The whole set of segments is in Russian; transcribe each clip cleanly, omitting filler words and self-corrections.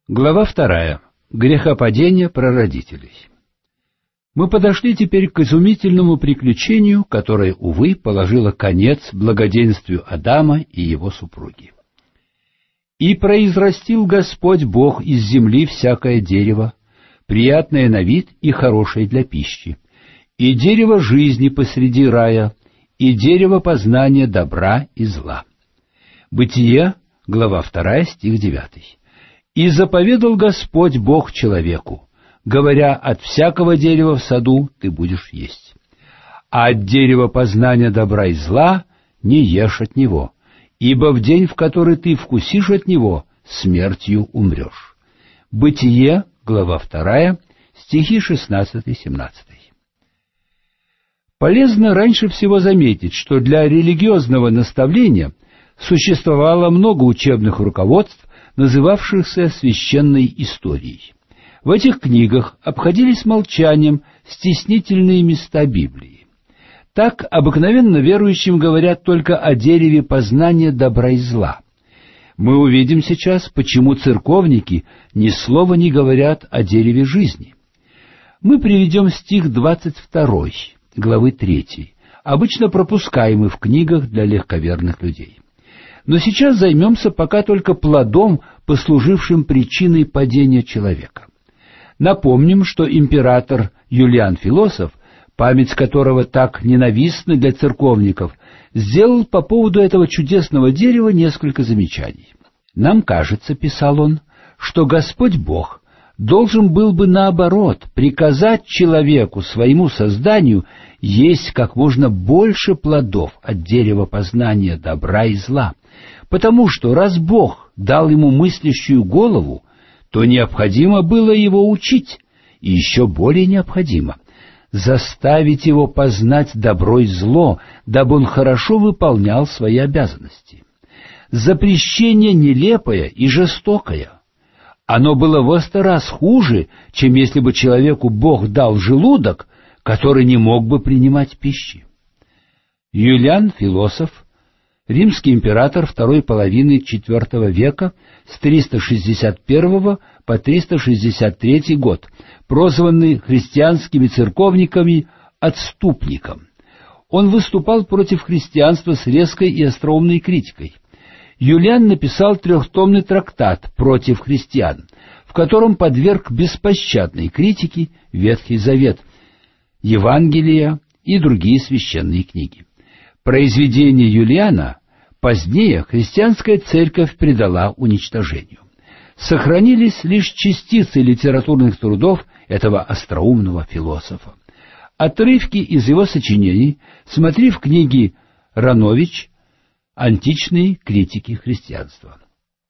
Глава 2. Грехопадение прародителей. Мы подошли теперь к изумительному приключению, которое, увы, положило конец благоденствию Адама и его супруги. «И произрастил Господь Бог из земли всякое дерево, приятное на вид и хорошее для пищи, и дерево жизни посреди рая, и дерево познания добра и зла». Бытие, глава 2, стих 9. «И заповедал Господь Бог человеку, говоря, от всякого дерева в саду ты будешь есть, а от дерева познания добра и зла не ешь от него, ибо в день, в который ты вкусишь от него, смертью умрешь». Бытие, глава 2, стихи 16-17. Полезно раньше всего заметить, что для религиозного наставления существовало много учебных руководств, называвшихся священной историей. В этих книгах обходились молчанием стеснительные места Библии. Так обыкновенно верующим говорят только о дереве познания добра и зла. Мы увидим сейчас, почему церковники ни слова не говорят о дереве жизни. Мы приведем стих 22 главы 3, обычно пропускаемый в книгах для легковерных людей. Но сейчас займемся пока только плодом, послужившим причиной падения человека. Напомним, что император Юлиан Философ, память которого так ненавистна для церковников, сделал по поводу этого чудесного дерева несколько замечаний. «Нам кажется, — писал он, — что Господь Бог должен был бы, наоборот, приказать человеку, своему созданию, есть как можно больше плодов от дерева познания добра и зла, потому что, раз Бог дал ему мыслящую голову, то необходимо было его учить, и еще более необходимо заставить его познать добро и зло, дабы он хорошо выполнял свои обязанности. Запрещение нелепое и жестокое. Оно было во 100 раз хуже, чем если бы человеку Бог дал желудок, который не мог бы принимать пищи. Юлиан Философ, римский император второй половины IV века с 361 по 363 год, прозванный христианскими церковниками «отступником». Он выступал против христианства с резкой и остроумной критикой. Юлиан написал 3-томный трактат против христиан, в котором подверг беспощадной критике Ветхий Завет, Евангелия и другие священные книги. Произведения Юлиана позднее христианская церковь предала уничтожению. Сохранились лишь частицы литературных трудов этого остроумного философа. Отрывки из его сочинений смотри в книге Ранович «Античные критики христианства».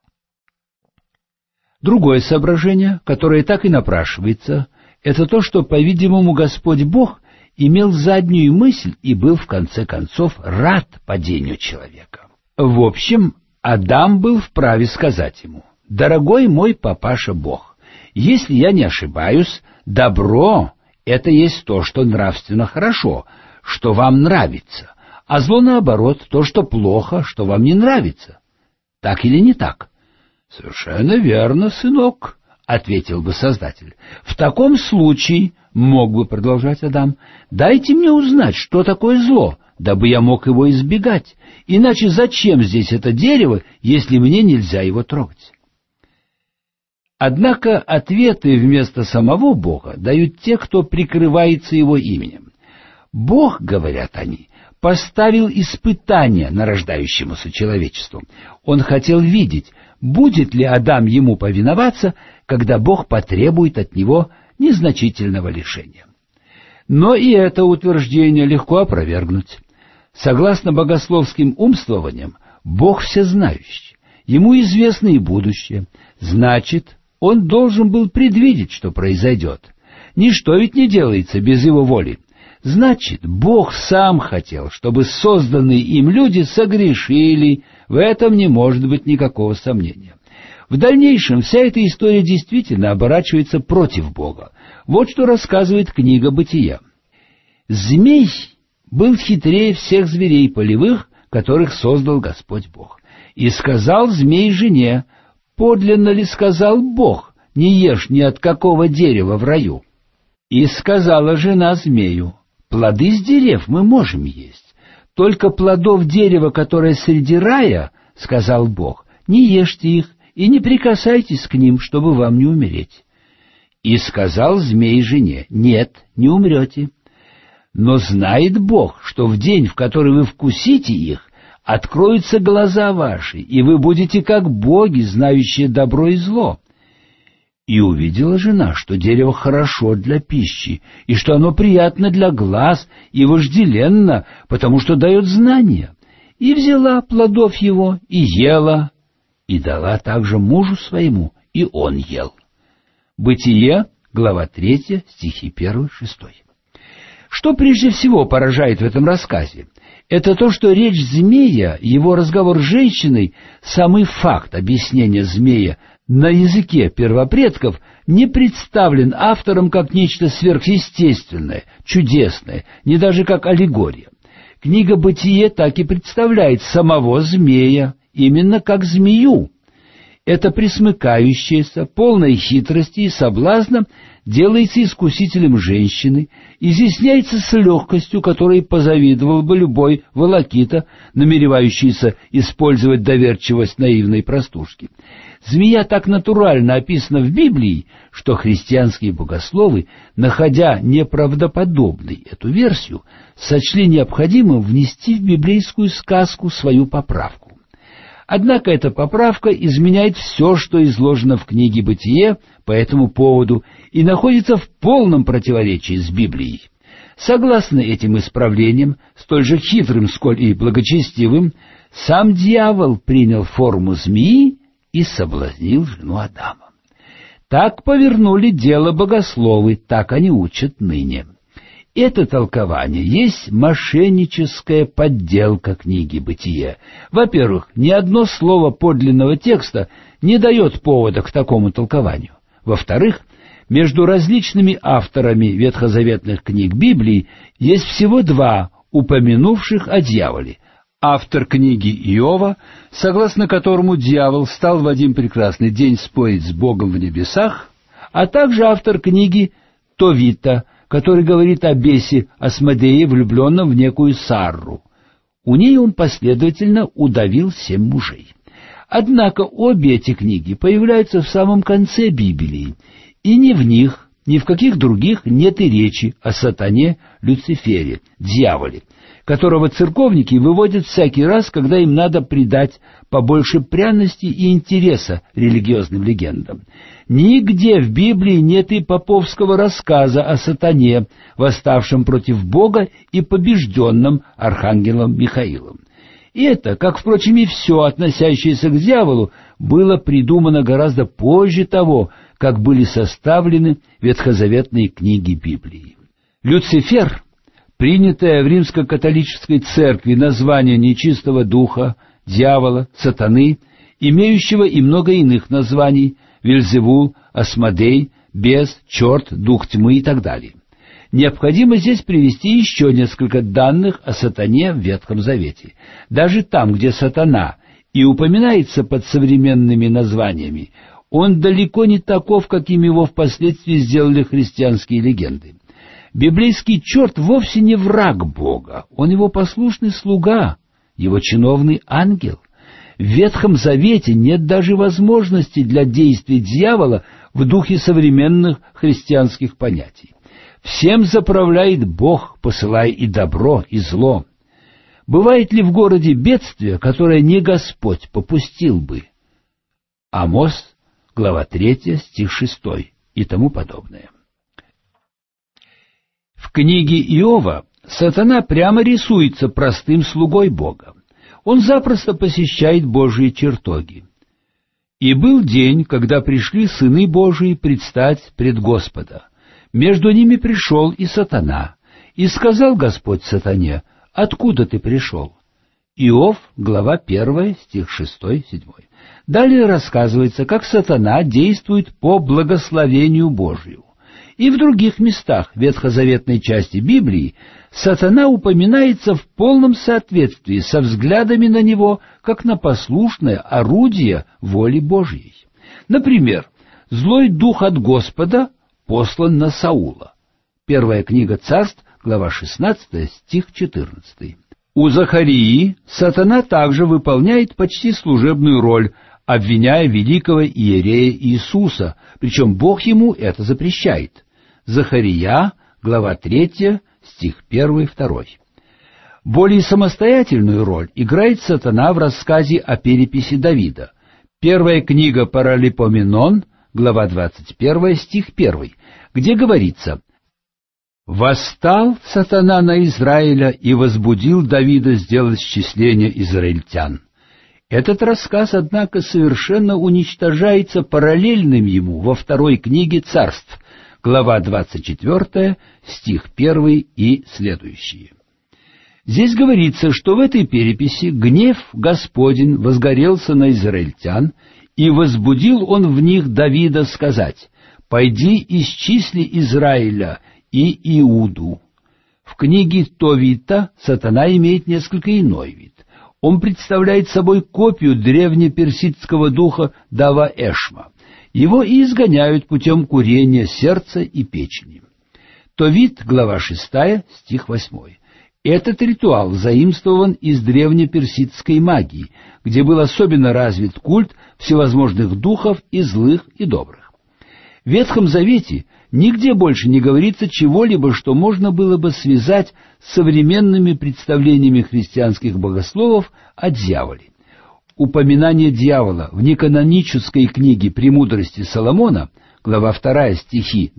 Другое соображение, которое так и напрашивается, это то, что, по-видимому, Господь Бог имел заднюю мысль и был, в конце концов, рад падению человека. В общем, Адам был вправе сказать ему: «Дорогой мой папаша Бог, если я не ошибаюсь, добро — это есть то, что нравственно хорошо, что вам нравится, а зло, наоборот, то, что плохо, что вам не нравится. Так или не так?» «Совершенно верно, сынок», — ответил бы Создатель. «В таком случае, — мог бы продолжать Адам, — дайте мне узнать, что такое зло, дабы я мог его избегать. Иначе зачем здесь это дерево, если мне нельзя его трогать?» Однако ответы вместо самого Бога дают те, кто прикрывается его именем. Бог, говорят они, поставил испытание нарождающемуся человечеству. Он хотел видеть, будет ли Адам ему повиноваться, когда Бог потребует от него незначительного лишения. Но и это утверждение легко опровергнуть. Согласно богословским умствованиям, Бог всезнающий, ему известно и будущее, значит, он должен был предвидеть, что произойдет. Ничто ведь не делается без его воли. Значит, Бог сам хотел, чтобы созданные им люди согрешили, в этом не может быть никакого сомнения. В дальнейшем вся эта история действительно оборачивается против Бога. Вот что рассказывает книга Бытия. «Змей был хитрее всех зверей полевых, которых создал Господь Бог. И сказал змей жене: подлинно ли сказал Бог: не ешь ни от какого дерева в раю? И сказала жена змею: плоды с дерев мы можем есть, только плодов дерева, которое среди рая, сказал Бог, не ешьте их и не прикасайтесь к ним, чтобы вам не умереть. И сказал змей жене: нет, не умрете. Но знает Бог, что в день, в который вы вкусите их, откроются глаза ваши, и вы будете как боги, знающие добро и зло. И увидела жена, что дерево хорошо для пищи, и что оно приятно для глаз и вожделенно, потому что дает знания. И взяла плодов его, и ела, и дала также мужу своему, и он ел. Бытие, глава 3, стихи 1-6. Что прежде всего поражает в этом рассказе? Это то, что речь змея, его разговор с женщиной, самый факт объяснения змея на языке первопредков не представлен автором как нечто сверхъестественное, чудесное, не даже как аллегория. Книга «Бытие» так и представляет самого змея, именно как змею. Это пресмыкающееся, полное хитрости и соблазна, делается искусителем женщины, изъясняется с легкостью, которой позавидовал бы любой волокита, намеревающийся использовать доверчивость наивной простушки. Змея так натурально описана в Библии, что христианские богословы, находя неправдоподобной эту версию, сочли необходимым внести в библейскую сказку свою поправку. Однако эта поправка изменяет все, что изложено в книге «Бытие» по этому поводу и находится в полном противоречии с Библией. Согласно этим исправлениям, столь же хитрым, сколь и благочестивым, сам дьявол принял форму змеи и соблазнил жену Адама. Так повернули дело богословы, так они учат ныне. Это толкование есть мошенническая подделка книги «Бытие». Во-первых, ни одно слово подлинного текста не дает повода к такому толкованию. Во-вторых, между различными авторами ветхозаветных книг Библии есть всего два упомянувших о дьяволе. Автор книги Иова, согласно которому дьявол стал в один прекрасный день спорить с Богом в небесах, а также автор книги Товита, который говорит о бесе Асмодее, влюбленном в некую Сарру. У ней он последовательно удавил 7 мужей. Однако обе эти книги появляются в самом конце Библии, и ни в них, ни в каких других нет и речи о сатане Люцифере, дьяволе, которого церковники выводят всякий раз, когда им надо придать побольше пряности и интереса религиозным легендам. Нигде в Библии нет и поповского рассказа о сатане, восставшем против Бога и побежденном архангелом Михаилом. И это, как, впрочем, и все, относящееся к дьяволу, было придумано гораздо позже того, как были составлены ветхозаветные книги Библии. Люцифер, принятое в римско-католической церкви название нечистого духа, дьявола, сатаны, имеющего и много иных названий: Вельзевул, Асмодей, бес, черт, дух тьмы и так далее. Необходимо здесь привести еще несколько данных о сатане в Ветхом Завете. Даже там, где сатана и упоминается под современными названиями, он далеко не таков, каким его впоследствии сделали христианские легенды. Библейский черт вовсе не враг Бога, он его послушный слуга, его чиновный ангел. В Ветхом Завете нет даже возможности для действий дьявола в духе современных христианских понятий. Всем заправляет Бог, посылая и добро, и зло. Бывает ли в городе бедствие, которое не Господь попустил бы? Амос, глава 3, стих 6 и тому подобное. В книге Иова сатана прямо рисуется простым слугой Бога. Он запросто посещает Божьи чертоги. «И был день, когда пришли сыны Божии предстать пред Господа. Между ними пришел и сатана. И сказал Господь сатане: откуда ты пришел?» Иов, глава 1, стих 6-7. Далее рассказывается, как сатана действует по благословению Божию. И в других местах ветхозаветной части Библии сатана упоминается в полном соответствии со взглядами на него, как на послушное орудие воли Божьей. Например, «Злой дух от Господа послан на Саула». Первая книга Царств, глава 16, стих 14. У Захарии сатана также выполняет почти служебную роль, обвиняя великого иерея Иисуса, причем Бог ему это запрещает. Захария, глава 3, стих 1-2. Более самостоятельную роль играет сатана в рассказе о переписи Давида. Первая книга Паралипоменон, глава 21, стих 1, где говорится: «Восстал сатана на Израиля и возбудил Давида сделать счисление израильтян». Этот рассказ, однако, совершенно уничтожается параллельным ему во второй книге Царств, глава 24, стих 1 и следующие. Здесь говорится, что в этой переписи гнев Господень возгорелся на израильтян, и возбудил он в них Давида сказать: «Пойди исчисли Израиля и Иуду». В книге Товита сатана имеет несколько иной вид. Он представляет собой копию древнеперсидского духа Дава-Эшма. Его и изгоняют путем курения сердца и печени. Товит, глава 6, стих 8. Этот ритуал заимствован из древнеперсидской магии, где был особенно развит культ всевозможных духов и злых, и добрых. В Ветхом Завете нигде больше не говорится чего-либо, что можно было бы связать с современными представлениями христианских богословов о дьяволе. Упоминание дьявола в неканонической книге «Премудрости Соломона», глава 2, стихи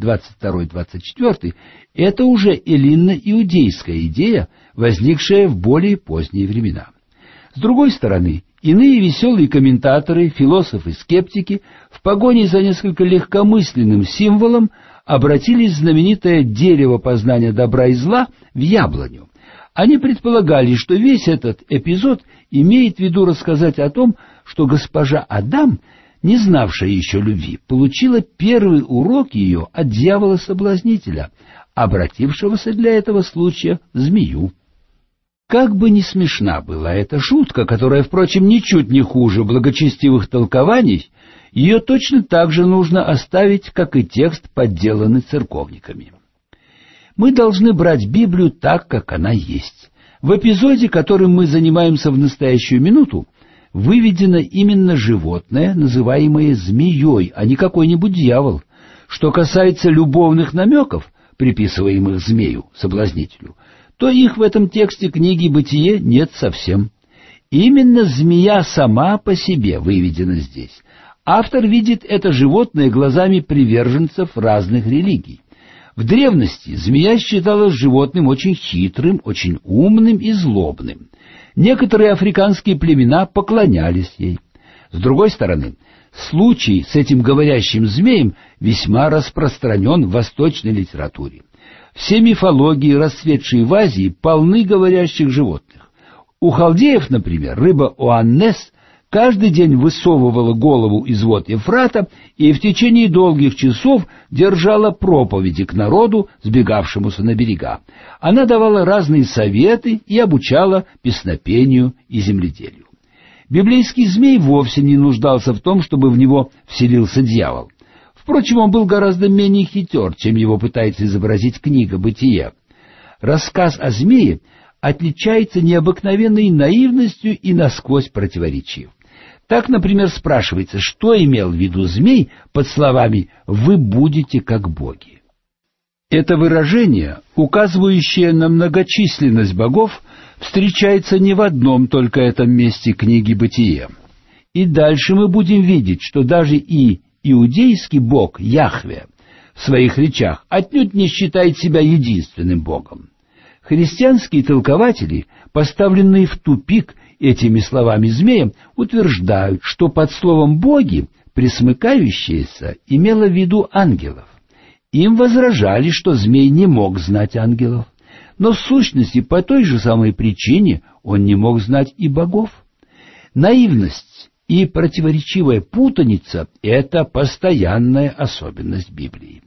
22-24, это уже эллинно-иудейская идея, возникшая в более поздние времена. С другой стороны, иные веселые комментаторы, философы-скептики в погоне за несколько легкомысленным символом обратили знаменитое дерево познания добра и зла в яблоню. Они предполагали, что весь этот эпизод имеет в виду рассказать о том, что госпожа Адам, не знавшая еще любви, получила первый урок ее от дьявола-соблазнителя, обратившегося для этого случая в змею. Как бы ни смешна была эта шутка, которая, впрочем, ничуть не хуже благочестивых толкований, ее точно так же нужно оставить, как и текст, подделанный церковниками. Мы должны брать Библию так, как она есть. В эпизоде, которым мы занимаемся в настоящую минуту, выведено именно животное, называемое змеей, а не какой-нибудь дьявол. Что касается любовных намеков, приписываемых змею, соблазнителю, то их в этом тексте книги «Бытие» нет совсем. Именно змея сама по себе выведена здесь. Автор видит это животное глазами приверженцев разных религий. В древности змея считалась животным очень хитрым, очень умным и злобным. Некоторые африканские племена поклонялись ей. С другой стороны, случай с этим говорящим змеем весьма распространен в восточной литературе. Все мифологии, расцветшие в Азии, полны говорящих животных. У халдеев, например, рыба Оаннес каждый день высовывала голову из вод Ефрата и в течение долгих часов держала проповеди к народу, сбегавшемуся на берега. Она давала разные советы и обучала песнопению и земледелию. Библейский змей вовсе не нуждался в том, чтобы в него вселился дьявол. Впрочем, он был гораздо менее хитер, чем его пытается изобразить книга «Бытие». Рассказ о змее отличается необыкновенной наивностью и насквозь противоречив. Так, например, спрашивается, что имел в виду змей под словами «вы будете как боги». Это выражение, указывающее на многочисленность богов, встречается не в одном только этом месте книги «Бытие». И дальше мы будем видеть, что даже и иудейский бог Яхве в своих речах отнюдь не считает себя единственным богом. Христианские толкователи, поставленные в тупик этими словами змея, утверждают, что под словом «боги» пресмыкающееся имело в виду ангелов. Им возражали, что змей не мог знать ангелов, но в сущности по той же самой причине он не мог знать и богов. Наивность и противоречивая путаница — это постоянная особенность Библии.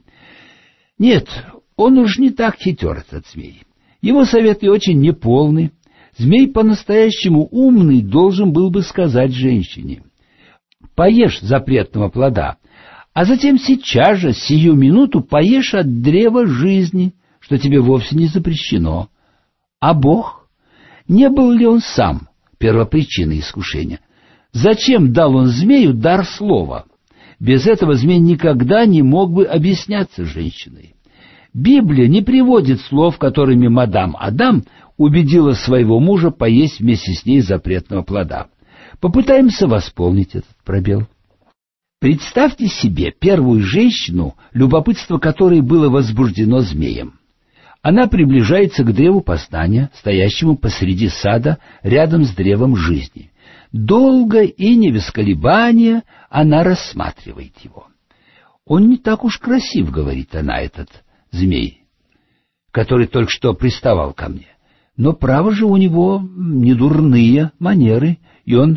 Нет, он уж не так хитер, этот змей. Его советы очень неполны. Змей по-настоящему умный должен был бы сказать женщине: поешь запретного плода, а затем сейчас же, сию минуту, поешь от древа жизни, что тебе вовсе не запрещено. А Бог? Не был ли Он сам первопричиной искушения? Зачем дал Он змею дар слова? Без этого змей никогда не мог бы объясняться женщиной. Библия не приводит слов, которыми мадам Адам убедила своего мужа поесть вместе с ней запретного плода. Попытаемся восполнить этот пробел. Представьте себе первую женщину, любопытство которой было возбуждено змеем. Она приближается к древу познания, стоящему посреди сада, рядом с древом жизни. Долго и не без колебания она рассматривает его. «Он не так уж красив», — говорит она, этот змей, который только что приставал ко мне. «Но, право же, у него недурные манеры, и он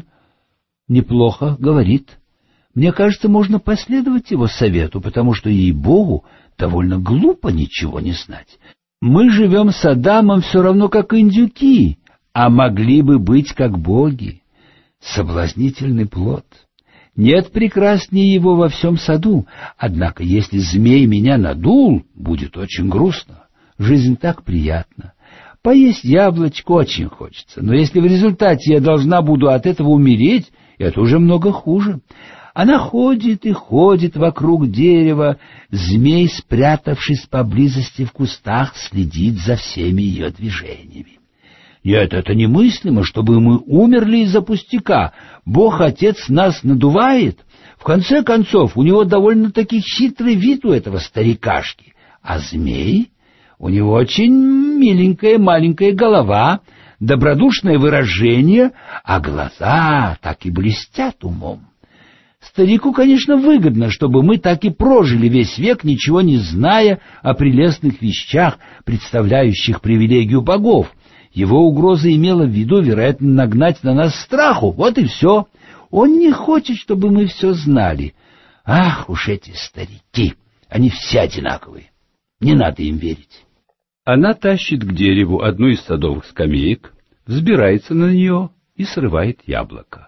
неплохо говорит. Мне кажется, можно последовать его совету, потому что, ей-богу, довольно глупо ничего не знать. Мы живем с Адамом все равно, как индюки, а могли бы быть как боги. Соблазнительный плод. Нет прекраснее его во всем саду, однако если змей меня надул, будет очень грустно. Жизнь так приятна. Поесть яблочко очень хочется, но если в результате я должна буду от этого умереть, это уже много хуже». Она ходит и ходит вокруг дерева, змей, спрятавшись поблизости в кустах, следит за всеми ее движениями. Нет, это немыслимо, чтобы мы умерли из-за пустяка. Бог-Отец нас надувает. В конце концов, у него довольно-таки хитрый вид у этого старикашки. А змей? У него очень миленькая маленькая голова, добродушное выражение, а глаза так и блестят умом. Старику, конечно, выгодно, чтобы мы так и прожили весь век, ничего не зная о прелестных вещах, представляющих привилегию богов. Его угроза имела в виду, вероятно, нагнать на нас страху. Вот и все. Он не хочет, чтобы мы все знали. Ах уж эти старики! Они все одинаковые. Не надо им верить. Она тащит к дереву одну из садовых скамеек, взбирается на нее и срывает яблоко.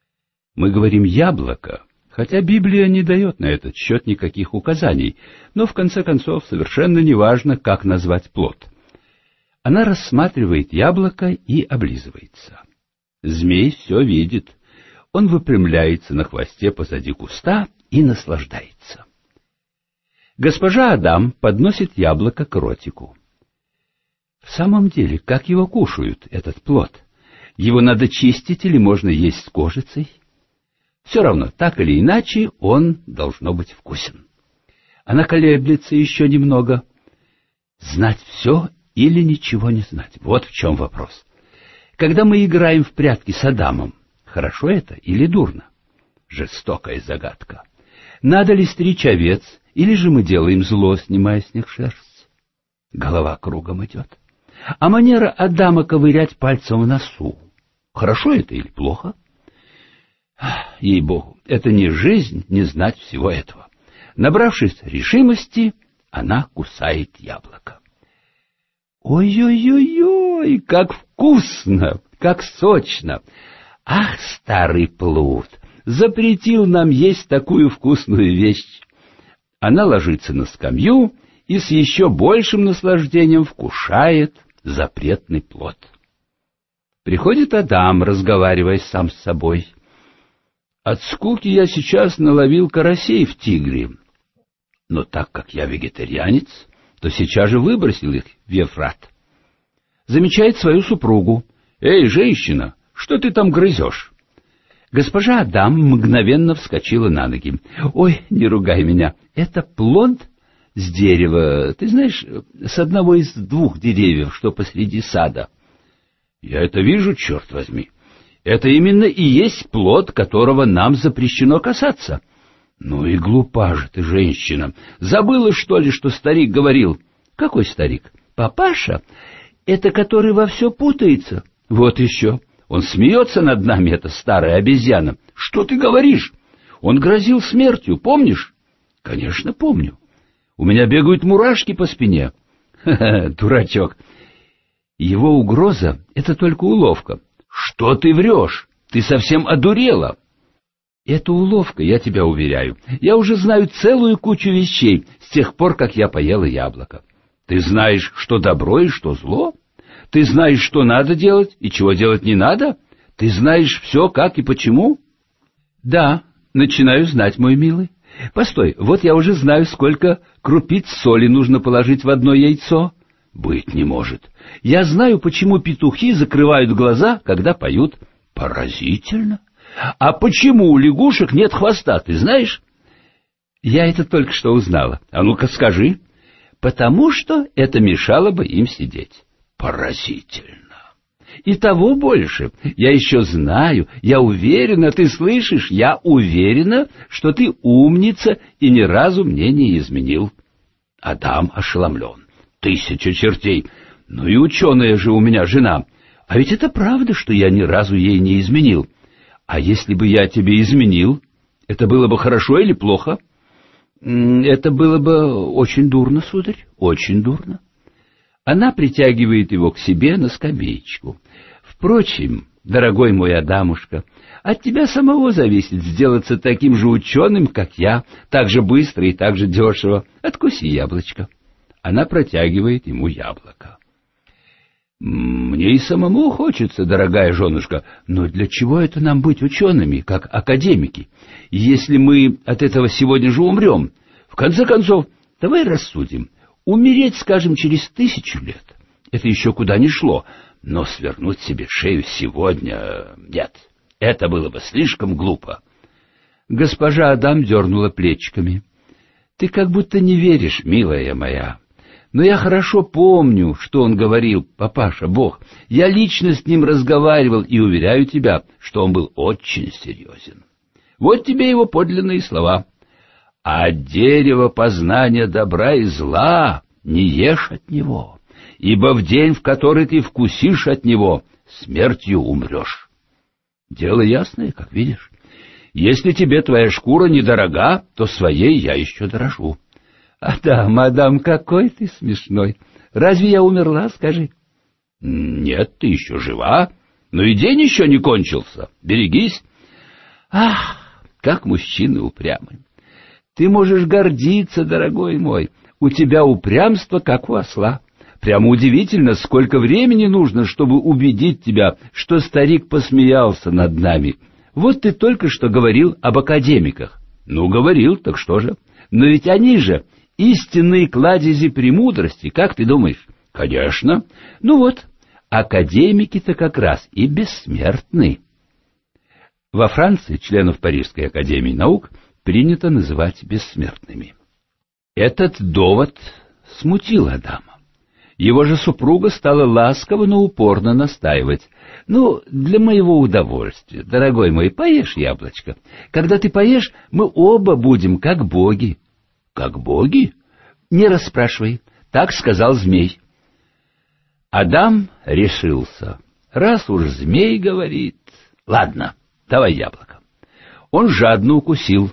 Мы говорим «яблоко», хотя Библия не дает на этот счет никаких указаний, но в конце концов совершенно неважно, как назвать плод. Она рассматривает яблоко и облизывается. Змей все видит. Он выпрямляется на хвосте позади куста и наслаждается. Госпожа Адам подносит яблоко к ротику. В самом деле, как его кушают, этот плод? Его надо чистить или можно есть с кожицей? Все равно, так или иначе, он должно быть вкусен. Она колеблется еще немного. Знать все или ничего не знать? Вот в чем вопрос. Когда мы играем в прятки с Адамом, хорошо это или дурно? Жестокая загадка. Надо ли стричь овец, или же мы делаем зло, снимая с них шерсть? Голова кругом идет. А манера Адама ковырять пальцем в носу, хорошо это или плохо? Ей-богу, это не жизнь не знать всего этого. Набравшись решимости, она кусает яблоко. Ой-ой-ой-ой, как вкусно, как сочно! Ах, старый плут, запретил нам есть такую вкусную вещь! Она ложится на скамью и с еще большим наслаждением вкушает запретный плод. Приходит Адам, разговаривая сам с собой. От скуки я сейчас наловил карасей в Тигре, но так как я вегетарианец, то сейчас же выбросил их в Евфрат. Замечает свою супругу. «Эй, женщина, что ты там грызешь?» Госпожа Адам мгновенно вскочила на ноги. «Ой, не ругай меня, это плод с дерева, ты знаешь, с одного из 2 деревьев, что посреди сада». «Я это вижу, черт возьми. Это именно и есть плод, которого нам запрещено касаться». «Ну и глупа же ты, женщина. Забыла, что ли, что старик говорил?» «Какой старик? Папаша? Это который во все путается?» «Вот еще. Он смеется над нами, эта старая обезьяна». «Что ты говоришь? Он грозил смертью, помнишь?» «Конечно, помню. У меня бегают мурашки по спине». «Ха-ха, дурачок. Его угроза — это только уловка». «Что ты врешь? Ты совсем одурела». Это уловка, я тебя уверяю. Я уже знаю целую кучу вещей с тех пор, как я поела яблоко. Ты знаешь, что добро и что зло? Ты знаешь, что надо делать и чего делать не надо? Ты знаешь все, как и почему? Да, начинаю знать, мой милый. Постой, вот я уже знаю, сколько крупиц соли нужно положить в одно яйцо. Быть не может. Я знаю, почему петухи закрывают глаза, когда поют. Поразительно. А почему у лягушек нет хвоста, ты знаешь? Я это только что узнала. А ну-ка скажи. Потому что это мешало бы им сидеть. Поразительно. И того больше. Я еще знаю, я уверена, ты слышишь, я уверена, что ты умница и ни разу мне не изменил. Адам ошеломлен. 1000 чертей. Ну и ученая же у меня жена. А ведь это правда, что я ни разу ей не изменил. А если бы я тебе изменил, это было бы хорошо или плохо? Это было бы очень дурно, сударь, очень дурно. Она притягивает его к себе на скамеечку. Впрочем, дорогой мой Адамушка, от тебя самого зависит сделаться таким же ученым, как я, так же быстро и так же дешево. Откуси яблочко. Она протягивает ему яблоко. Мне и самому хочется, дорогая женушка, но для чего это нам быть учеными, как академики, если мы от этого сегодня же умрем? В конце концов, давай рассудим. Умереть, скажем, через 1000 лет — это еще куда ни шло, но свернуть себе шею сегодня — нет, это было бы слишком глупо. Госпожа Адам дернула плечиками. Ты как будто не веришь, милая моя. Но я хорошо помню, что он говорил, папаша Бог. Я лично с ним разговаривал и уверяю тебя, что он был очень серьезен. Вот тебе его подлинные слова. А дерево познания добра и зла не ешь от него, ибо в день, в который ты вкусишь от него, смертью умрешь. Дело ясное, как видишь. Если тебе твоя шкура недорога, то своей я еще дорожу. Мадам, какой ты смешной. Разве я умерла, скажи? Нет, ты еще жива, но и день еще не кончился. Берегись. Ах, как мужчины упрямы. Ты можешь гордиться, дорогой мой. У тебя упрямство, как у осла. Прямо удивительно, сколько времени нужно, чтобы убедить тебя, что старик посмеялся над нами. Вот ты только что говорил об академиках. Ну, говорил, так что же? Но ведь они же истинные кладези премудрости, как ты думаешь? Конечно. Ну вот, академики-то как раз и бессмертны. Во Франции членов Парижской академии наук принято называть бессмертными. Этот довод смутил Адама. Его же супруга стала ласково, но упорно настаивать. Ну, для моего удовольствия, дорогой мой, поешь яблочко. Когда ты поешь, мы оба будем как боги. Как боги? Не расспрашивай, так сказал змей. Адам решился. Раз уж змей говорит, ладно, давай яблоко. Он жадно укусил.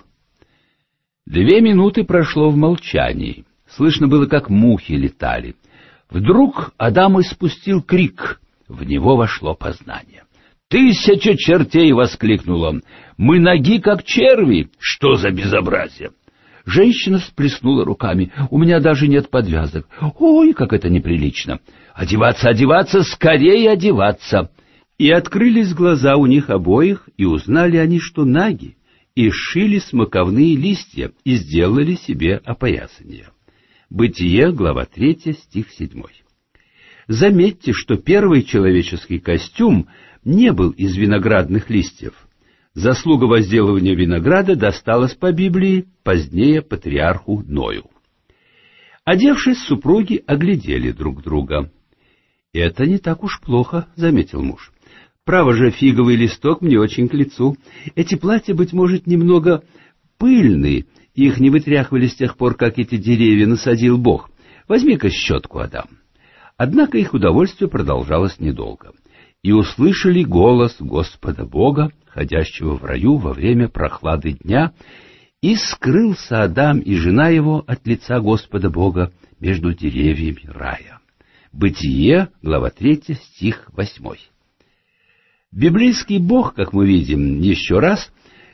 2 минуты прошло в молчании. Слышно было, как мухи летали. Вдруг Адам испустил крик. В него вошло познание. 1000 чертей! — воскликнул он. Мы ноги, как черви! Что за безобразие! Женщина всплеснула руками. У меня даже нет подвязок. Ой, как это неприлично! Одеваться, одеваться, скорее одеваться! И открылись глаза у них обоих, и узнали они, что наги, и сшили смоковные листья, и сделали себе опоясание. Бытие, глава 3, стих 7. Заметьте, что первый человеческий костюм не был из виноградных листьев. Заслуга возделывания винограда досталась по Библии позднее патриарху Ною. Одевшись, супруги оглядели друг друга. «Это не так уж плохо», — заметил муж. «Право же, фиговый листок мне очень к лицу. Эти платья, быть может, немного пыльные. Их не вытряхивали с тех пор, как эти деревья насадил Бог. Возьми-ка щетку, Адам». Однако их удовольствие продолжалось недолго. И услышали голос Господа Бога, ходящего в раю во время прохлады дня, и скрылся Адам и жена его от лица Господа Бога между деревьями рая. Бытие, глава 3, стих 8. Библейский Бог, как мы видим еще раз,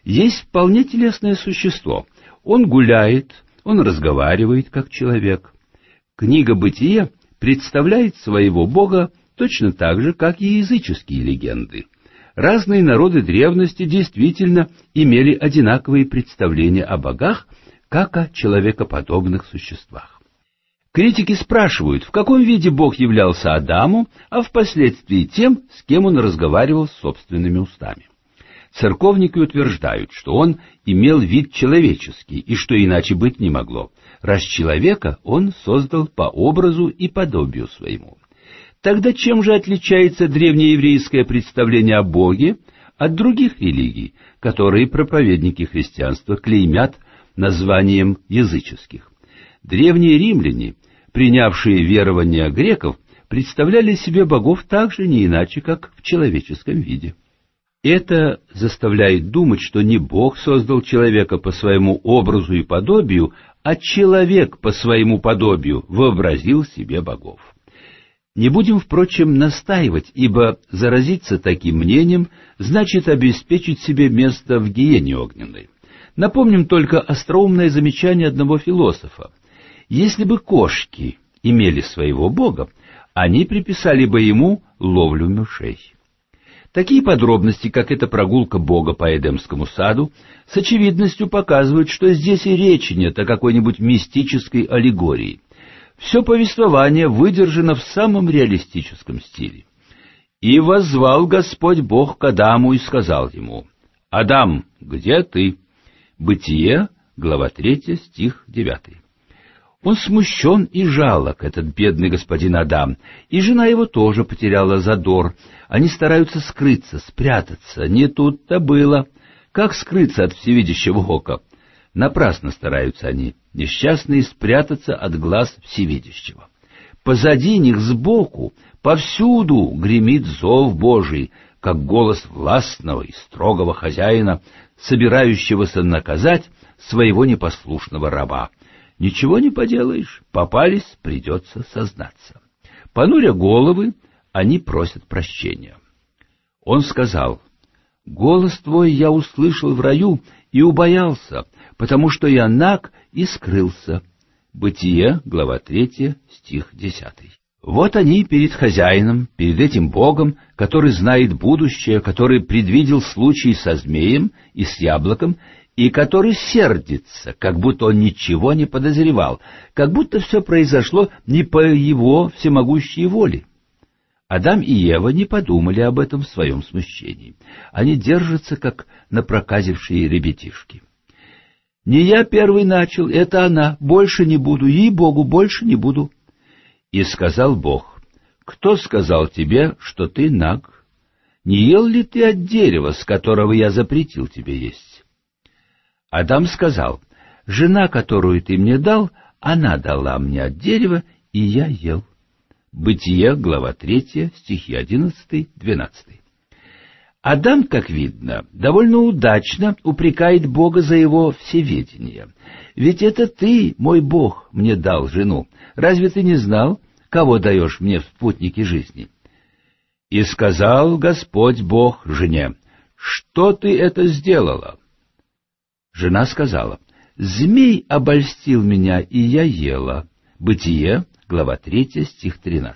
есть вполне телесное существо. Он гуляет, он разговаривает как человек. Книга «Бытие» представляет своего Бога точно так же, как и языческие легенды. Разные народы древности действительно имели одинаковые представления о богах, как о человекоподобных существах. Критики спрашивают, в каком виде Бог являлся Адаму, а впоследствии тем, с кем он разговаривал собственными устами. Церковники утверждают, что он имел вид человеческий, и что иначе быть не могло, раз человека он создал по образу и подобию своему. Тогда чем же отличается древнееврейское представление о Боге от других религий, которые проповедники христианства клеймят названием языческих? Древние римляне, принявшие верования греков, представляли себе богов также не иначе, как в человеческом виде. Это заставляет думать, что не Бог создал человека по своему образу и подобию, а человек по своему подобию вообразил себе богов. Не будем, впрочем, настаивать, ибо заразиться таким мнением значит обеспечить себе место в гиене огненной. Напомним только остроумное замечание одного философа. Если бы кошки имели своего бога, они приписали бы ему ловлю мышей. Такие подробности, как эта прогулка Бога по Эдемскому саду, с очевидностью показывают, что здесь и речи нет о какой-нибудь мистической аллегории. Все повествование выдержано в самом реалистическом стиле. «И воззвал Господь Бог к Адаму и сказал ему: Адам, где ты?» Бытие, глава 3, стих 9. Он смущен и жалок, этот бедный господин Адам, и жена его тоже потеряла задор. Они стараются скрыться, спрятаться. Не тут-то было. Как скрыться от всевидящего ока? Напрасно стараются они, несчастные, спрятаться от глаз всевидящего. Позади них, сбоку, повсюду гремит зов Божий, как голос властного и строгого хозяина, собирающегося наказать своего непослушного раба. Ничего не поделаешь, попались, придется сознаться. Понуря головы, они просят прощения. Он сказал: «Голос твой я услышал в раю и убоялся, потому что я наг и скрылся». Бытие, глава 3, стих 10. Вот они перед хозяином, перед этим Богом, который знает будущее, который предвидел случай со змеем и с яблоком, и который сердится, как будто он ничего не подозревал, как будто все произошло не по его всемогущей воле. Адам и Ева не подумали об этом в своем смущении. Они держатся, как напроказившие ребятишки. «Не я первый начал, это она, больше не буду, ей-богу, больше не буду». И сказал Бог: «Кто сказал тебе, что ты наг? Не ел ли ты от дерева, с которого я запретил тебе есть?» Адам сказал: «Жена, которую ты мне дал, она дала мне от дерева, и я ел». Бытие, глава 3, стихи 11-12. Адам, как видно, довольно удачно упрекает Бога за его всеведение. «Ведь это ты, мой Бог, мне дал жену. Разве ты не знал, кого даешь мне в спутнике жизни?» «И сказал Господь Бог жене: что ты это сделала?» Жена сказала: «Змей обольстил меня, и я ела». Бытие, глава 3, стих 13.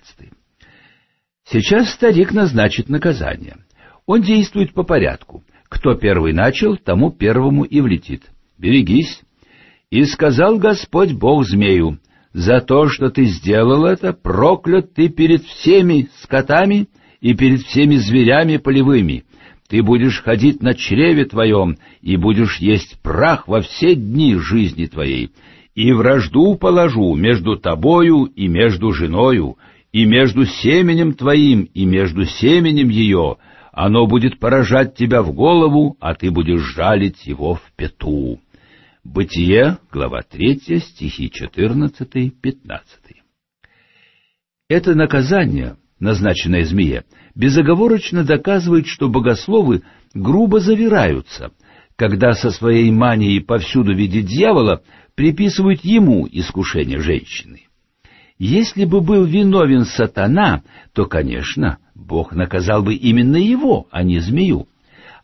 Сейчас старик назначит наказание. Он действует по порядку. Кто первый начал, тому первому и влетит. Берегись. «И сказал Господь Бог змею: за то, что ты сделал это, проклят ты перед всеми скотами и перед всеми зверями полевыми. Ты будешь ходить на чреве твоем, и будешь есть прах во все дни жизни твоей. И вражду положу между тобою и между женою, и между семенем твоим и между семенем ее. Оно будет поражать тебя в голову, а ты будешь жалить его в пяту». Бытие, глава 3, стихи 14-15. Это наказание, назначенное змее, безоговорочно доказывает, что богословы грубо завираются, когда со своей манией повсюду видеть дьявола приписывают ему искушение женщины. Если бы был виновен сатана, то, конечно, Бог наказал бы именно его, а не змею.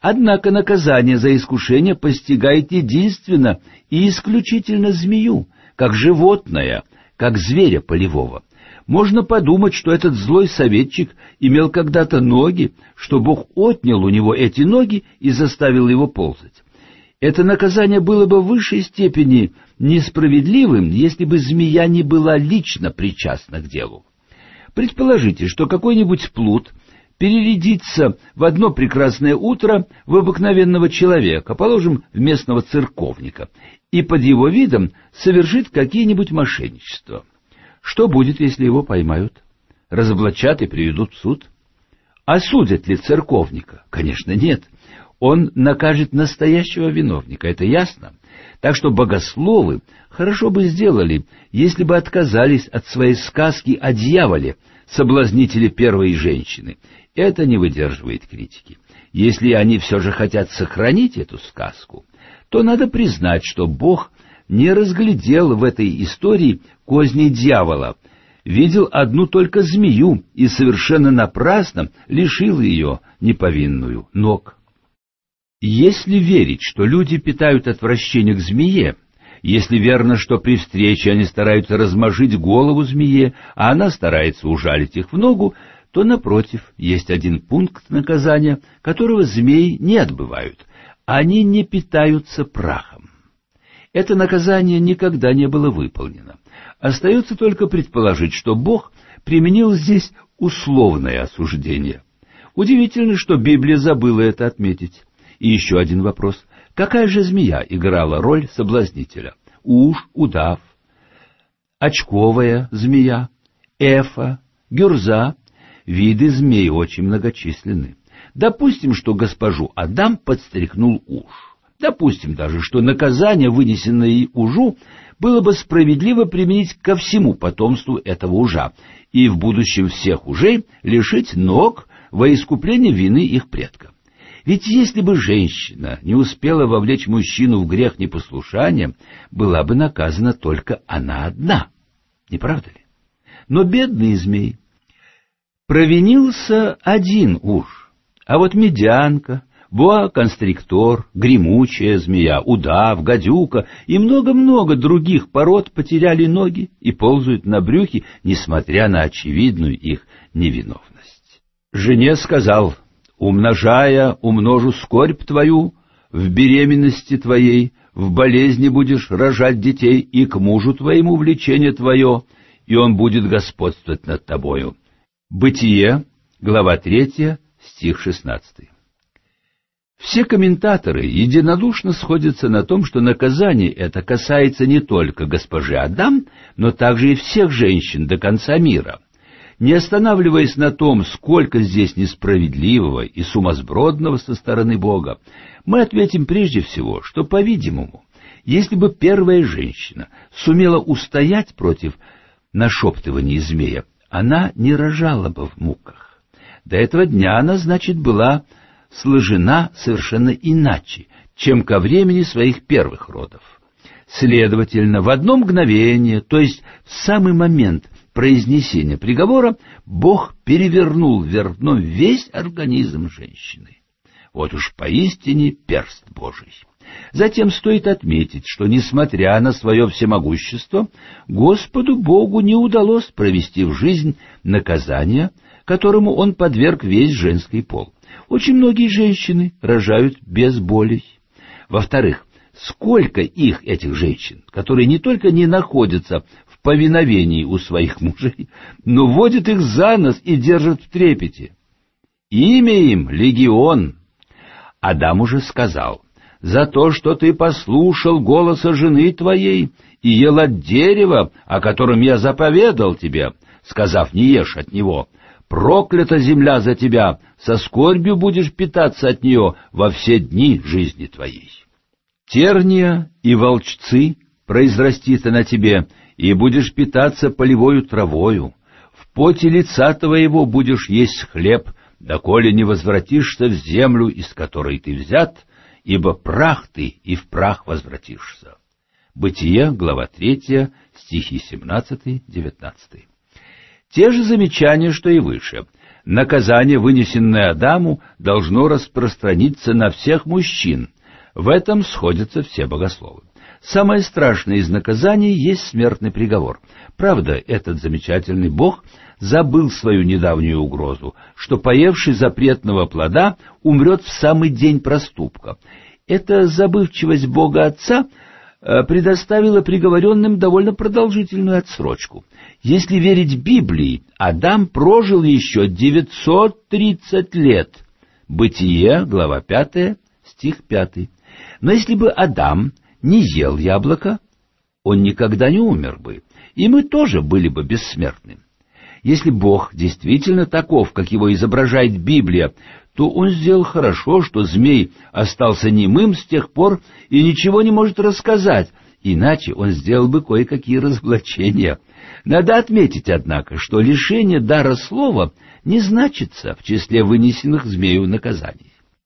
Однако наказание за искушение постигает единственно и исключительно змею, как животное, как зверя полевого. Можно подумать, что этот злой советчик имел когда-то ноги, что Бог отнял у него эти ноги и заставил его ползать. Это наказание было бы в высшей степени несправедливым, если бы змея не была лично причастна к делу. Предположите, что какой-нибудь плут перерядится в одно прекрасное утро в обыкновенного человека, положим, в местного церковника, и под его видом совершит какие-нибудь мошенничества. Что будет, если его поймают? Разоблачат и приведут в суд? Осудят ли церковника? Конечно, нет. Он накажет настоящего виновника, это ясно. Так что богословы хорошо бы сделали, если бы отказались от своей сказки о дьяволе, соблазнителе первой женщины. Это не выдерживает критики. Если они все же хотят сохранить эту сказку, то надо признать, что Бог не разглядел в этой истории козни дьявола, видел одну только змею и совершенно напрасно лишил ее, неповинную, ног. Если верить, что люди питают отвращение к змее, если верно, что при встрече они стараются размозжить голову змее, а она старается ужалить их в ногу, то, напротив, есть один пункт наказания, которого змеи не отбывают. Они не питаются прахом. Это наказание никогда не было выполнено. Остается только предположить, что Бог применил здесь условное осуждение. Удивительно, что Библия забыла это отметить. И еще один вопрос. Какая же змея играла роль соблазнителя? Уж, удав, очковая змея, эфа, гюрза. Виды змей очень многочисленны. Допустим, что госпожу Адам подстрекнул уж. Допустим даже, что наказание, вынесенное ей ужу, было бы справедливо применить ко всему потомству этого ужа, и в будущем всех ужей лишить ног во искупление вины их предка. Ведь если бы женщина не успела вовлечь мужчину в грех непослушания, была бы наказана только она одна, не правда ли? Но бедный змей, провинился один уж, а вот медянка, боа-констриктор, гремучая змея, удав, гадюка и много-много других пород потеряли ноги и ползают на брюхе, несмотря на очевидную их невиновность. Жене сказал: «Умножая, умножу скорбь твою, в беременности твоей, в болезни будешь рожать детей, и к мужу твоему влечение твое, и он будет господствовать над тобою». Бытие, глава 3, стих 16. Все комментаторы единодушно сходятся на том, что наказание это касается не только госпожи Адам, но также и всех женщин до конца мира. Не останавливаясь на том, сколько здесь несправедливого и сумасбродного со стороны Бога, мы ответим прежде всего, что, по-видимому, если бы первая женщина сумела устоять против нашептываний змея, она не рожала бы в муках. До этого дня она, значит, была сложена совершенно иначе, чем ко времени своих первых родов. Следовательно, в одно мгновение, то есть в самый момент произнесения приговора, Бог перевернул вверх дном весь организм женщины. Вот уж поистине перст Божий. Затем стоит отметить, что, несмотря на свое всемогущество, Господу Богу не удалось провести в жизнь наказание, которому Он подверг весь женский пол. Очень многие женщины рожают без болей. Во-вторых, сколько их, этих женщин, которые не только не находятся в повиновении у своих мужей, но водят их за нос и держат в трепете. Имя им — Легион. Адам уже сказал: «За то, что ты послушал голоса жены твоей и ел от дерева, о котором я заповедал тебе, сказав: не ешь от него, проклята земля за тебя, со скорбью будешь питаться от нее во все дни жизни твоей. Терния и волчцы произрастит на тебе, и будешь питаться полевою травою. В поте лица твоего будешь есть хлеб, доколе не возвратишься в землю, из которой ты взят, ибо прах ты, и в прах возвратишься». Бытие, глава 3, стихи 17-19. Те же замечания, что и выше. Наказание, вынесенное Адаму, должно распространиться на всех мужчин. В этом сходятся все богословы. Самое страшное из наказаний есть смертный приговор. Правда, этот замечательный Бог забыл свою недавнюю угрозу, что поевший запретного плода умрет в самый день проступка. Эта забывчивость Бога Отца предоставила приговоренным довольно продолжительную отсрочку. Если верить Библии, Адам прожил еще 930 лет. Бытие, глава 5, стих 5. Но если бы Адам не ел яблоко, он никогда не умер бы, и мы тоже были бы бессмертны. Если Бог действительно таков, как его изображает Библия, то он сделал хорошо, что змей остался немым с тех пор и ничего не может рассказать, иначе он сделал бы кое-какие разоблачения. Надо отметить, однако, что лишение дара слова не значится в числе вынесенных змею наказаний.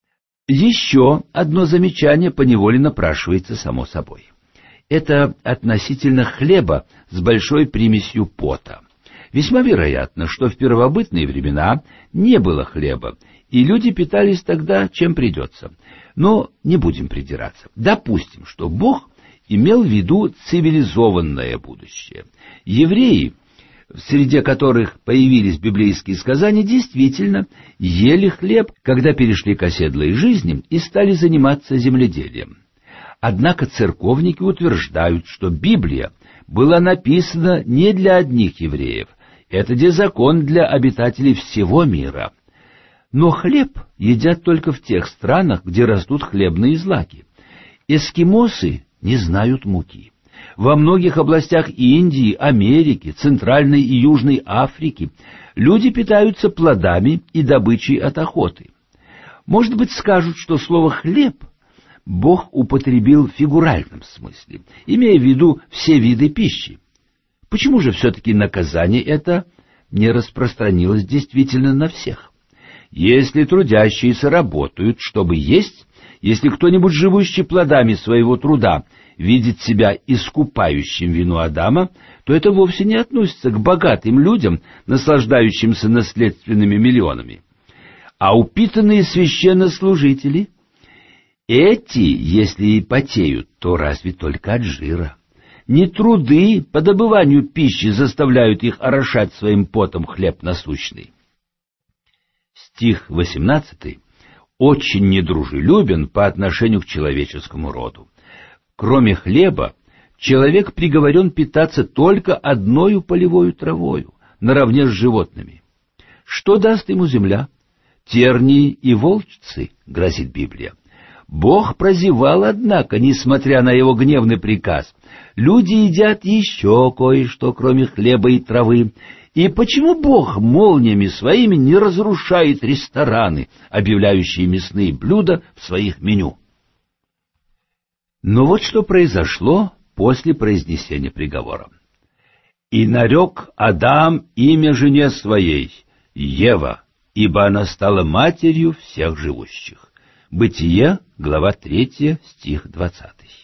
Еще одно замечание поневоле напрашивается само собой. Это относительно хлеба с большой примесью пота. Весьма вероятно, что в первобытные времена не было хлеба, и люди питались тогда, чем придется. Но не будем придираться. Допустим, что Бог имел в виду цивилизованное будущее. Евреи, среди которых появились библейские сказания, действительно ели хлеб, когда перешли к оседлой жизни и стали заниматься земледелием. Однако церковники утверждают, что Библия была написана не для одних евреев, это закон для обитателей всего мира. Но хлеб едят только в тех странах, где растут хлебные злаки. Эскимосы не знают муки. Во многих областях Индии, Америки, Центральной и Южной Африки люди питаются плодами и добычей от охоты. Может быть, скажут, что слово «хлеб» Бог употребил в фигуральном смысле, имея в виду все виды пищи. Почему же все-таки наказание это не распространилось действительно на всех? Если трудящиеся работают, чтобы есть, если кто-нибудь, живущий плодами своего труда, видит себя искупающим вину Адама, то это вовсе не относится к богатым людям, наслаждающимся наследственными миллионами. А упитанные священнослужители, эти, если и потеют, то разве только от жира. Не труды по добыванию пищи заставляют их орошать своим потом хлеб насущный. Стих 18 очень недружелюбен по отношению к человеческому роду. Кроме хлеба, человек приговорен питаться только одною полевою травою, наравне с животными. Что даст ему земля? Тернии и волчцы, грозит Библия. Бог прозевал, однако, несмотря на его гневный приказ. Люди едят еще кое-что, кроме хлеба и травы. И почему Бог молниями своими не разрушает рестораны, объявляющие мясные блюда в своих меню? Но вот что произошло после произнесения приговора. «И нарек Адам имя жене своей, Ева, ибо она стала матерью всех живущих». Бытие, глава 3, стих 20.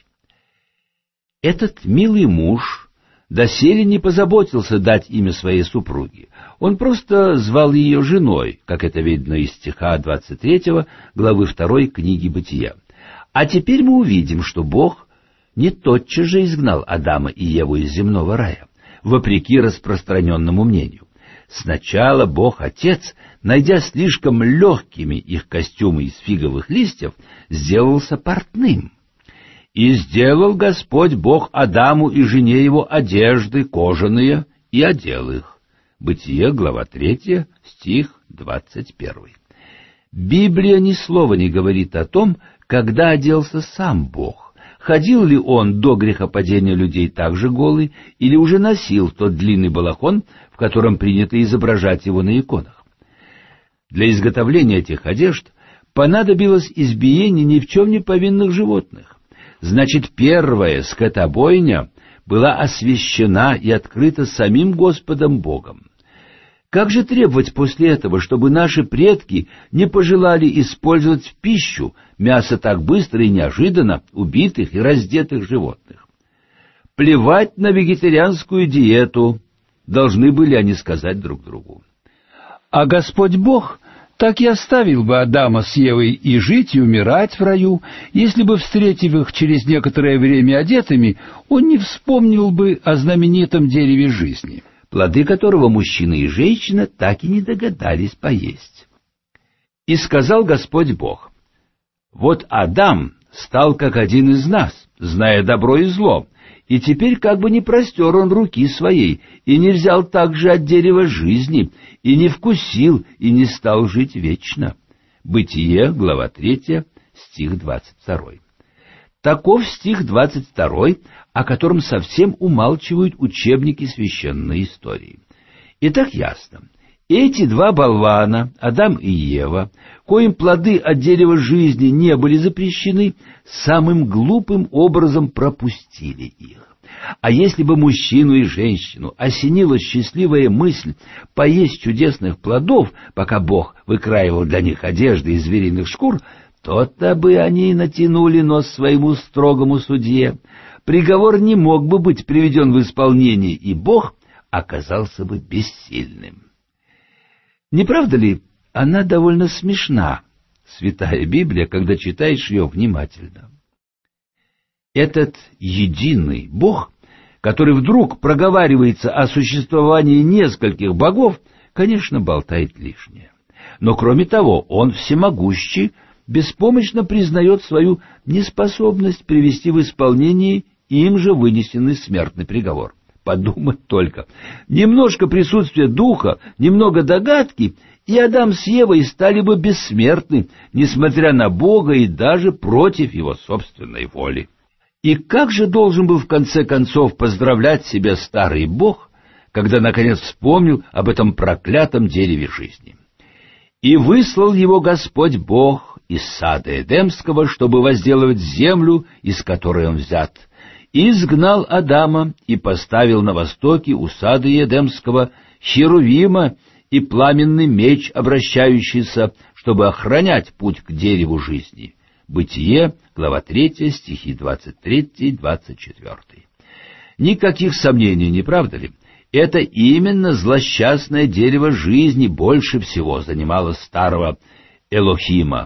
Этот милый муж доселе не позаботился дать имя своей супруге. Он просто звал ее женой, как это видно из стиха 23 главы 2 книги Бытия. А теперь мы увидим, что Бог не тотчас же изгнал Адама и Еву из земного рая, вопреки распространенному мнению. Сначала Бог-Отец, найдя слишком легкими их костюмы из фиговых листьев, сделался портным. «И сделал Господь Бог Адаму и жене его одежды кожаные, и одел их». Бытие, глава 3, стих 21. Библия ни слова не говорит о том, когда оделся сам Бог. Ходил ли он до грехопадения людей так же голый, или уже носил тот длинный балахон, в котором принято изображать его на иконах? Для изготовления этих одежд понадобилось избиение ни в чем не повинных животных. Значит, первая скотобойня была освящена и открыта самим Господом Богом. Как же требовать после этого, чтобы наши предки не пожелали использовать в пищу мясо так быстро и неожиданно убитых и раздетых животных? Плевать на вегетарианскую диету, должны были они сказать друг другу. А Господь Бог так и оставил бы Адама с Евой и жить, и умирать в раю, если бы, встретив их через некоторое время одетыми, он не вспомнил бы о знаменитом дереве жизни, плоды которого мужчина и женщина так и не догадались поесть. И сказал Господь Бог: вот Адам стал как один из нас, зная добро и зло, и теперь как бы не простер он руки своей, и не взял также от дерева жизни, и не вкусил, и не стал жить вечно. Бытие, глава 3, стих 22. Таков стих 22, о котором совсем умалчивают учебники священной истории. Итак, ясно. Эти два болвана, Адам и Ева, коим плоды от дерева жизни не были запрещены, самым глупым образом пропустили их. А если бы мужчину и женщину осенила счастливая мысль поесть чудесных плодов, пока Бог выкраивал для них одежды из звериных шкур, то-то бы они натянули нос своему строгому судье. Приговор не мог бы быть приведен в исполнение, и Бог оказался бы бессильным. Не правда ли, она довольно смешна, Святая Библия, когда читаешь ее внимательно? Этот единый Бог, который вдруг проговаривается о существовании нескольких богов, конечно, болтает лишнее. Но кроме того, он всемогущий, беспомощно признает свою неспособность привести в исполнение им же вынесенный смертный приговор. Подумать только. Немножко присутствия духа, немного догадки, и Адам с Евой стали бы бессмертны, несмотря на Бога и даже против его собственной воли. И как же должен был в конце концов поздравлять себя старый Бог, когда наконец вспомнил об этом проклятом дереве жизни? «И выслал его Господь Бог из сада Эдемского, чтобы возделывать землю, из которой он взят, и изгнал Адама и поставил на востоке у сада Эдемского херувима и пламенный меч, обращающийся, чтобы охранять путь к дереву жизни». Бытие, глава 3, стихи 23-24. Никаких сомнений, не правда ли? Это именно злосчастное дерево жизни больше всего занимало старого Элохима.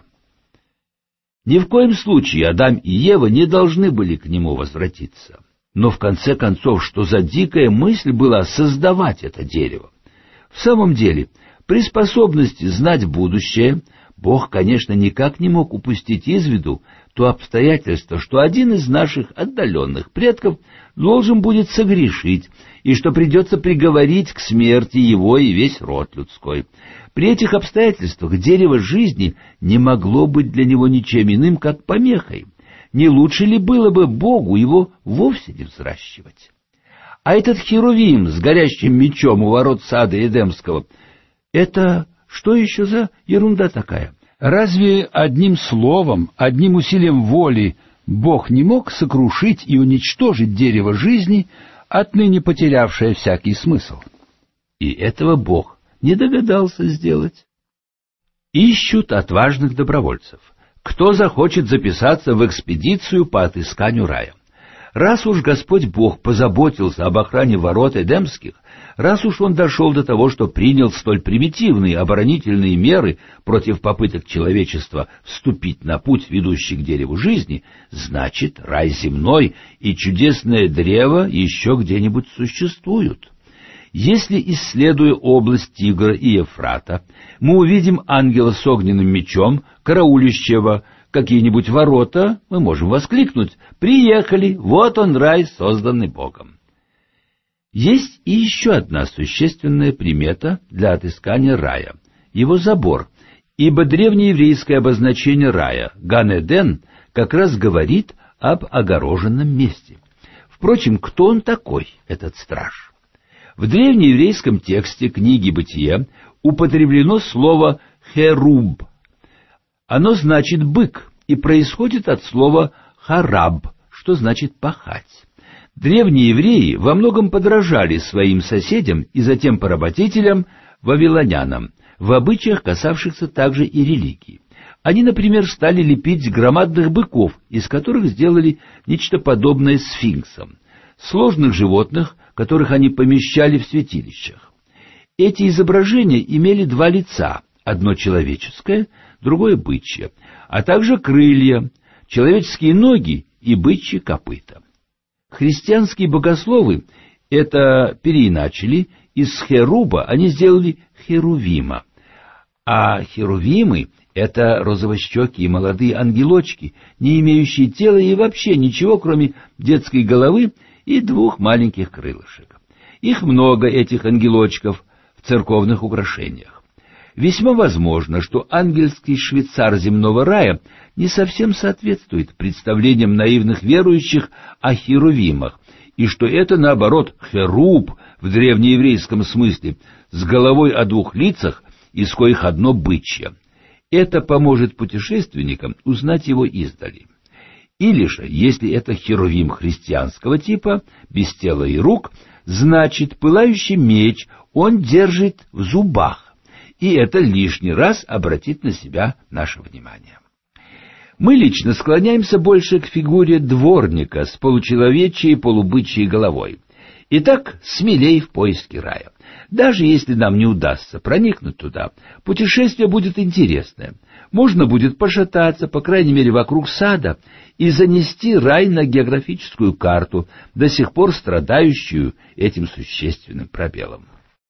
Ни в коем случае Адам и Ева не должны были к нему возвратиться. Но в конце концов, что за дикая мысль была создавать это дерево? В самом деле, при способности знать будущее, Бог, конечно, никак не мог упустить из виду то обстоятельство, что один из наших отдаленных предков должен будет согрешить, и что придется приговорить к смерти его и весь род людской. При этих обстоятельствах дерево жизни не могло быть для него ничем иным, как помехой. Не лучше ли было бы Богу его вовсе не взращивать? А этот херувим с горящим мечом у ворот сада Эдемского — это что еще за ерунда такая? Разве одним словом, одним усилием воли Бог не мог сокрушить и уничтожить дерево жизни, отныне потерявшее всякий смысл? И этого Бог не догадался сделать. Ищут отважных добровольцев. Кто захочет записаться в экспедицию по отысканию рая? Раз уж Господь Бог позаботился об охране ворот Эдемских, раз уж Он дошел до того, что принял столь примитивные оборонительные меры против попыток человечества вступить на путь, ведущий к дереву жизни, значит, рай земной и чудесное древо еще где-нибудь существуют. Если, исследуя область Тигра и Ефрата, мы увидим ангела с огненным мечом, караулищего какие-нибудь ворота, мы можем воскликнуть: «Приехали, вот он рай, созданный Богом». Есть и еще одна существенная примета для отыскания рая — его забор, ибо древнееврейское обозначение рая, Ган-Эден, как раз говорит об огороженном месте. Впрочем, кто он такой, этот страж? В древнееврейском тексте книги Бытия употреблено слово «херуб». Оно значит «бык» и происходит от слова «хараб», что значит «пахать». Древние евреи во многом подражали своим соседям и затем поработителям, вавилонянам, в обычаях, касавшихся также и религии. Они, например, стали лепить громадных быков, из которых сделали нечто подобное сфинксам, сложных животных, которых они помещали в святилищах. Эти изображения имели два лица, одно человеческое, другое бычье, а также крылья, человеческие ноги и бычьи копыта. Христианские богословы это переиначили, из херуба они сделали херувима, а херувимы — это розовощекие молодые ангелочки, не имеющие тела и вообще ничего, кроме детской головы и двух маленьких крылышек. Их много, этих ангелочков, в церковных украшениях. Весьма возможно, что ангельский швейцар земного рая не совсем соответствует представлениям наивных верующих о херувимах, и что это, наоборот, херуб в древнееврейском смысле, с головой о двух лицах, из коих одно бычье. Это поможет путешественникам узнать его издали. Или же, если это херувим христианского типа, без тела и рук, значит, пылающий меч он держит в зубах, и это лишний раз обратит на себя наше внимание. Мы лично склоняемся больше к фигуре дворника с получеловечьей и полубычьей головой. Итак, смелей в поиске рая. Даже если нам не удастся проникнуть туда, путешествие будет интересное. Можно будет пошататься, по крайней мере, вокруг сада и занести рай на географическую карту, до сих пор страдающую этим существенным пробелом.